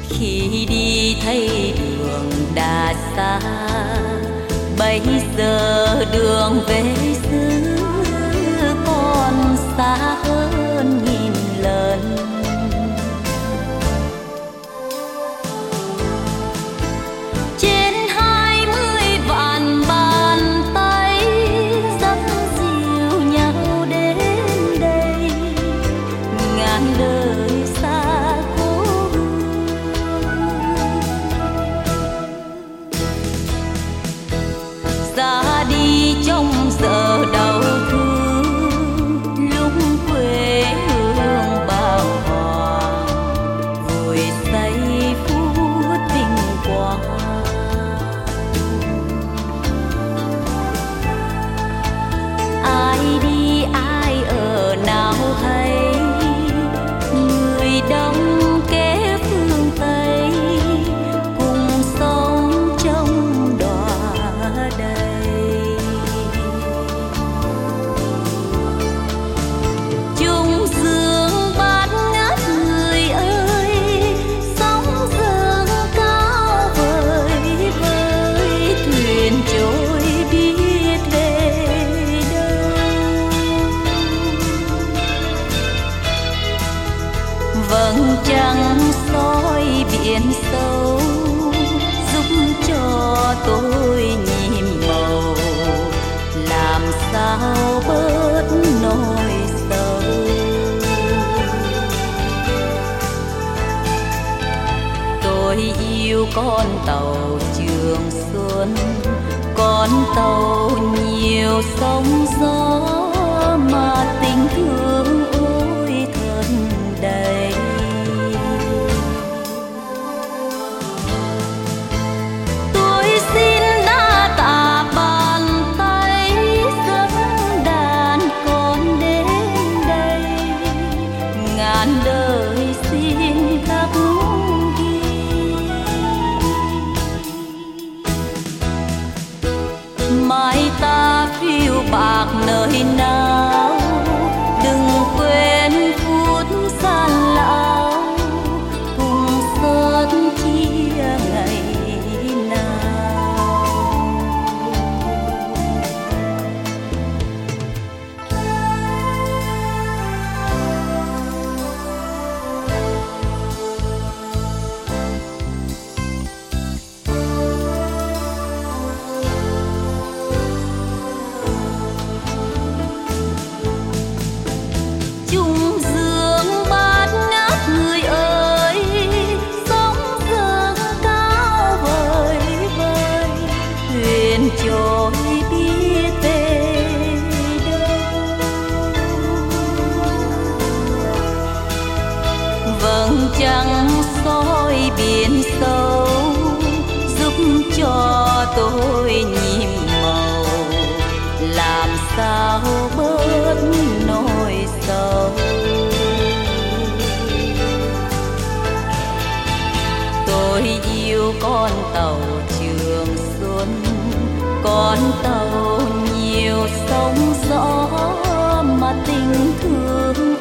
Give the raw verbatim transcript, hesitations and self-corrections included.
Khi đi thấy đường đã xa, bây giờ đường về xứ còn xa hơn nghìn lần. Trên hai mươi vạn bàn tay dắt dìu nhau đến đây, ngàn đời xa cố hương. Ra đi trong giờ đau thương, lúc quê hương bàng hoàng, vội say phút tình quang. Ai đi ai ở nào hay, người đông kế phương Tây cùng sống trong đọa đầy. Chung dương bát ngát người ơi, sóng dâng cao vời vời, thuyền trôi biết về đâu. Vầng trăng soi biển sâu, giúp cho tôi nhịp màu, làm sao bớt nỗi sầu. Tôi yêu con tàu Trường Xuân, con tàu nhiều sóng gió mà tình thương ôi thật đầy. Tôi xin đã tạ bàn tay dẫn đàn con đến đây, ngàn đời xin khắc ghi. Mai ta phiêu bạc nơi nào, đừng quên phút gian lão, cùng sớt chia ngày nào. Chung dương bát ngát người ơi, sóng dâng cao vời vời, thuyền trôi biết về đâu. Vầng trăng soi biển sâu, giúp cho tôi nhịp màu, làm sao bớt nỗi sầu. Tôi yêu con tàu Trường Xuân, con tàu nhiều sóng gió mà tình thương